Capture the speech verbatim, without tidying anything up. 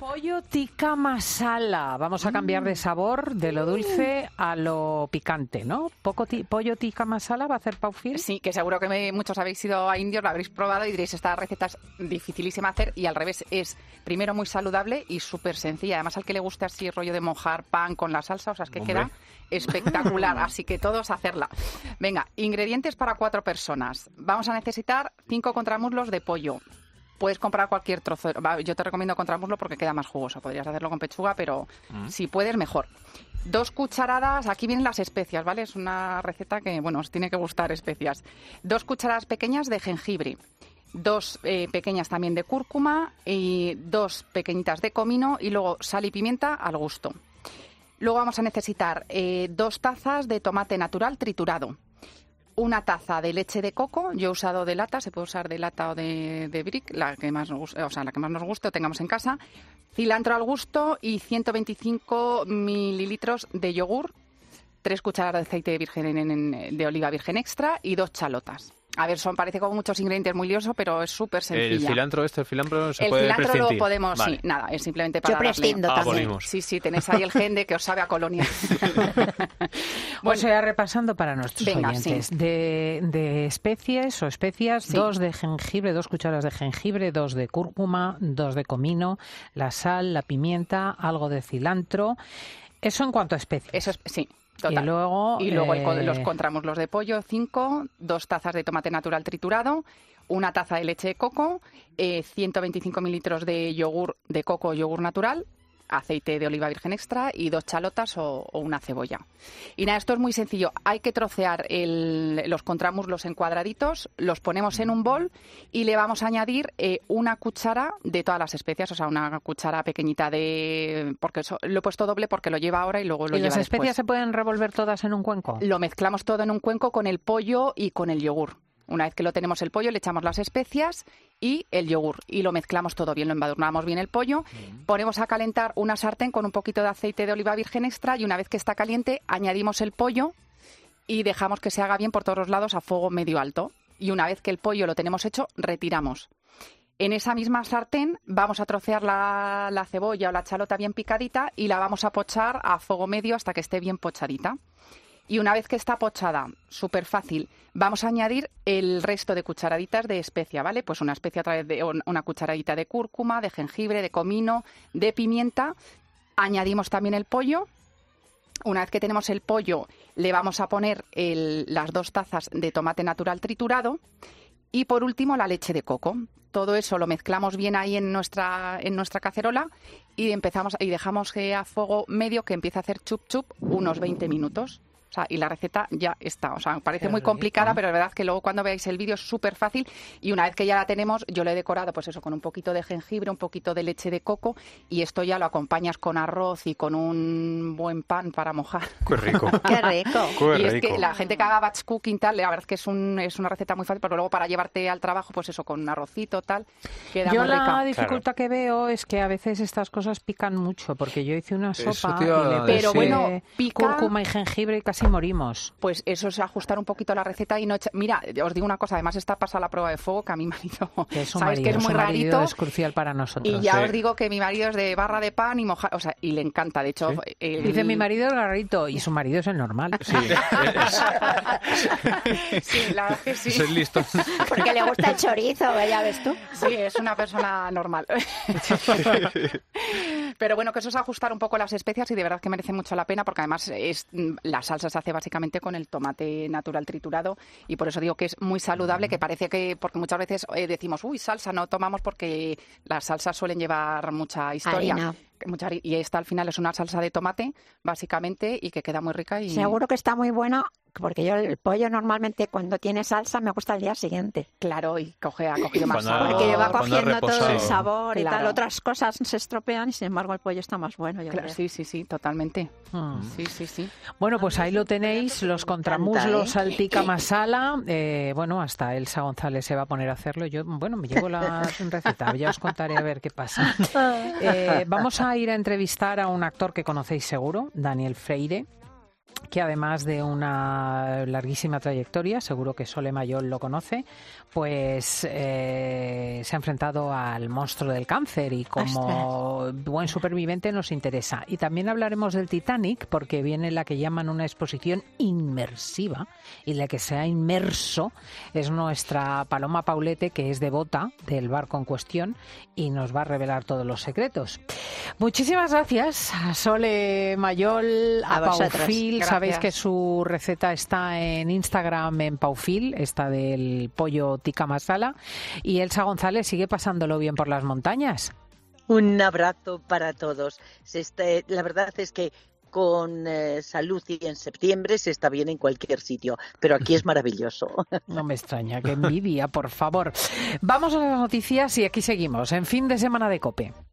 Pollo tikka masala. Vamos a cambiar de sabor, de lo dulce a lo picante, ¿no? Poco ti- pollo tikka masala va a hacer Pau Fiel. Sí, que seguro que me, muchos habéis ido a indios, lo habréis probado y diréis, esta receta es dificilísima hacer, y al revés, es primero muy saludable y súper sencilla. Además, al que le guste así rollo de mojar pan con la salsa, o sea, es que Hombre. queda espectacular, así que todos a hacerla. Venga, ingredientes para cuatro personas. Vamos a necesitar cinco contramuslos de pollo. Puedes comprar cualquier trozo. Va, yo te recomiendo contramuslo porque queda más jugoso. Podrías hacerlo con pechuga, pero mm. si puedes, mejor. Dos cucharadas, aquí vienen las especias, ¿vale? Es una receta que, bueno, os tiene que gustar especias. Dos cucharadas pequeñas de jengibre. Dos eh, pequeñas también de cúrcuma y dos pequeñitas de comino y luego sal y pimienta al gusto. Luego vamos a necesitar eh, dos tazas de tomate natural triturado. Una taza de leche de coco, yo he usado de lata, se puede usar de lata o de, de brick, la que más nos guste, o sea, la que más nos guste o tengamos en casa. Cilantro al gusto y ciento veinticinco mililitros de yogur, tres cucharadas de aceite virgen en, en, de oliva virgen extra y dos chalotas. A ver, son parece como muchos ingredientes muy liosos, pero es súper sencilla. ¿El cilantro este, el cilantro se el puede cilantro prescindir? lo podemos, Vale. sí, nada, es simplemente para Yo prescindo darle... también. Abolimos. Sí, sí, tenéis ahí el gen de que os sabe a colonia. Bueno, o sea, repasando para nuestros venga, oyentes. sí. De, de especies o especias, Sí. dos de jengibre, dos cucharadas de jengibre, dos de cúrcuma, dos de comino, la sal, la pimienta, algo de cilantro. Eso en cuanto a especies. Eso es, sí. Total. Y luego, y luego el co- eh, los contramuslos de pollo, cinco, dos tazas de tomate natural triturado, una taza de leche de coco, eh, ciento veinticinco mililitros de yogur de coco o yogur natural, aceite de oliva virgen extra y dos chalotas o, o una cebolla. Y nada, esto es muy sencillo. Hay que trocear el, los contramuslos en cuadraditos, los ponemos en un bol y le vamos a añadir eh, una cuchara de todas las especias, o sea, una cuchara pequeñita de... porque eso, lo he puesto doble porque lo lleva ahora y luego lo ¿Y lleva las especias después. se pueden revolver todas en un cuenco? Lo mezclamos todo en un cuenco con el pollo y con el yogur. Una vez que lo tenemos el pollo, le echamos las especias y el yogur. Y lo mezclamos todo bien, lo embadurnamos bien el pollo. Mm. Ponemos a calentar una sartén con un poquito de aceite de oliva virgen extra y una vez que está caliente, añadimos el pollo y dejamos que se haga bien por todos los lados a fuego medio alto. Y una vez que el pollo lo tenemos hecho, retiramos. En esa misma sartén vamos a trocear la, la cebolla o la chalota bien picadita y la vamos a pochar a fuego medio hasta que esté bien pochadita. Y una vez que está pochada, súper fácil, vamos a añadir el resto de cucharaditas de especia, ¿vale? Pues una especia a través de una cucharadita de cúrcuma, de jengibre, de comino, de pimienta. Añadimos también el pollo. Una vez que tenemos el pollo, le vamos a poner el, las dos tazas de tomate natural triturado. Y por último, la leche de coco. Todo eso lo mezclamos bien ahí en nuestra, en nuestra cacerola y empezamos y dejamos que a fuego medio que empiece a hacer chup chup unos veinte minutos. O sea, y la receta ya está. O sea, parece Qué muy rico. complicada, pero es verdad que luego cuando veáis el vídeo es súper fácil. Y una vez que ya la tenemos, yo lo he decorado, pues eso, con un poquito de jengibre, un poquito de leche de coco. Y esto ya lo acompañas con arroz y con un buen pan para mojar. Qué rico. Qué rico. Qué Y es rico. que la gente que haga batch cooking tal, la verdad es que es, un, es una receta muy fácil, pero luego para llevarte al trabajo, pues eso, con un arrocito tal, queda Yo muy la rica. dificultad que veo es que a veces estas cosas pican mucho, porque yo hice una Eso sopa te iba y le a puse Pero bueno, pica- cúrcuma y jengibre y casi morimos. Pues eso es ajustar un poquito la receta y no echa- Mira, os digo una cosa, además está pasada la prueba de fuego, que a mi marido, Que es un sabéis marido, que es muy su marido rarito. es crucial para nosotros. Y ya Sí. os digo que mi marido es de barra de pan y mojar, o sea, y le encanta, de hecho... ¿Sí? el- Dice mi marido es rarito y su marido es el normal. Sí, es, Sí, la verdad es que sí. es listo. Porque le gusta el chorizo, ya ves tú. Sí, es una persona normal. Pero bueno, que eso es ajustar un poco las especias y de verdad que merece mucho la pena porque además es, la salsa se hace básicamente con el tomate natural triturado y por eso digo que es muy saludable, que parece que, porque muchas veces eh, decimos, uy, salsa no tomamos porque las salsas suelen llevar mucha historia. Harina. Mucha hari- y esta al final es una salsa de tomate, básicamente, y que queda muy rica. Y... Seguro que está muy bueno, porque yo el pollo normalmente cuando tiene salsa me gusta el día siguiente. Claro, y coge, ha cogido más Cuando- sabor. Porque va cuando ha cogiendo todo el reposado. sabor y Claro. tal. Otras cosas se estropean y sin embargo el pollo está más bueno, yo Claro, creo. sí, sí, sí, totalmente. Mm. Sí, sí, sí. Bueno, pues ahí lo tenéis, los contramuslos ¿eh? al tikka masala. Eh, bueno, hasta Elsa González se va a poner a hacerlo. Yo, bueno, me llevo la receta, ya os contaré a ver qué pasa. Eh, vamos a ir a entrevistar a un actor que conocéis seguro, Daniel Freire. que además de una larguísima trayectoria, seguro que Sole Mayol lo conoce, pues eh, se ha enfrentado al monstruo del cáncer y como Ostras. buen superviviente nos interesa. Y también hablaremos del Titanic, porque viene la que llaman una exposición inmersiva, y la que se ha inmerso es nuestra Paloma Paulete, que es devota del barco en cuestión y nos va a revelar todos los secretos. Muchísimas gracias a Sole Mayol, a, a Paufil. Sabéis que su receta está en Instagram, en Paufil, esta del pollo tikka masala. Y Elsa González sigue pasándolo bien por las montañas. Un abrazo para todos. Se está, la verdad es que con eh, salud y en septiembre se está bien en cualquier sitio, pero aquí es maravilloso. No me extraña, qué envidia, por favor. Vamos a las noticias y aquí seguimos, en Fin de Semana de COPE.